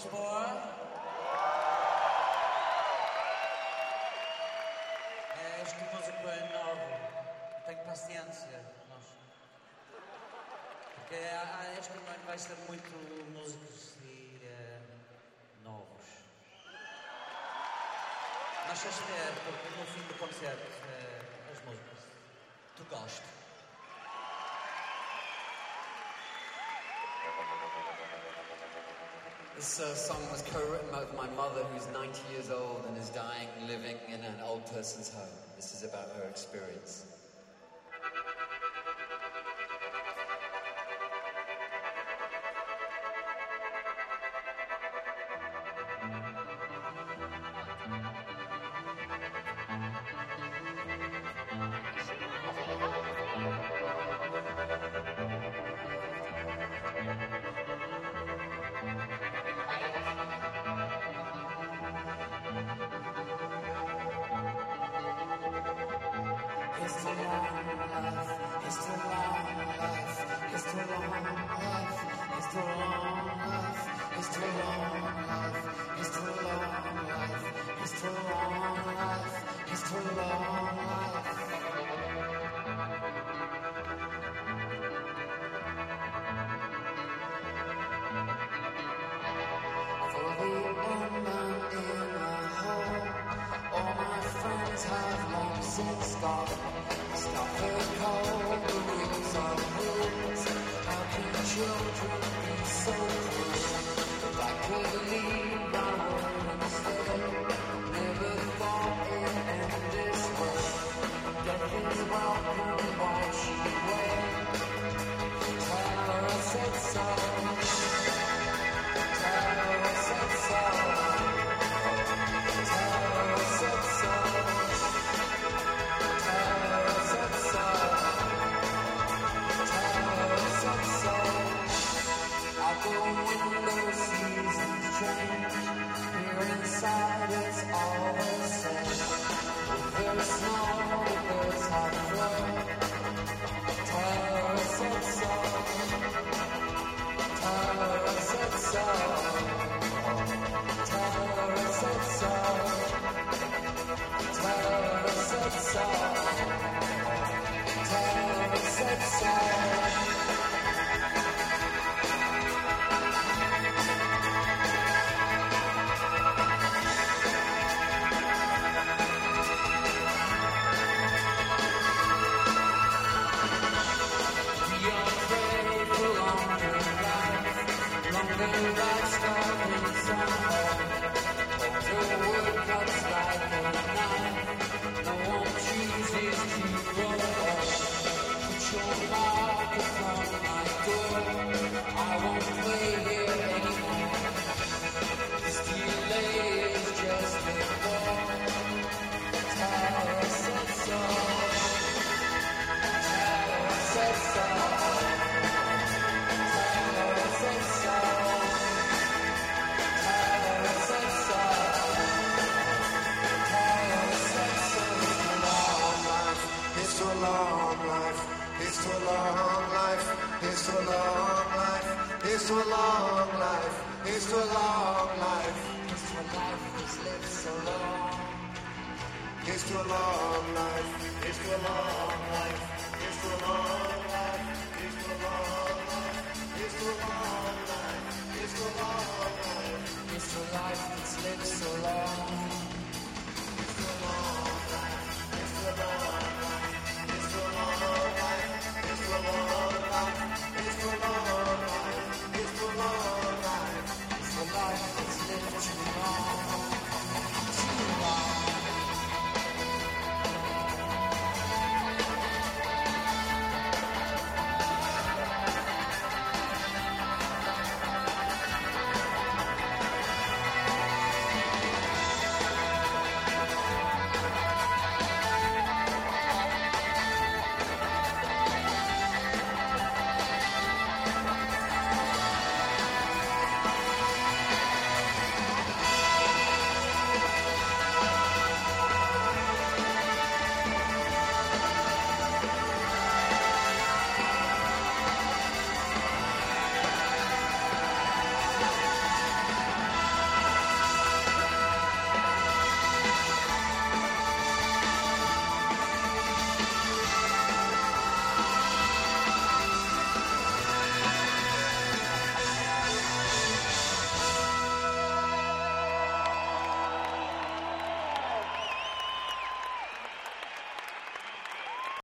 Lisboa. Esta música é nova. Tenho paciência. Porque este momento vai ser muito músicos e novos. Mas deixa ver, porque no fim do concerto, as músicas. Tu gostas? This song was co-written by my mother, who's 90 years old and is dying, living in an old person's home. This is about her experience. Here's to a long life, here's to a long life.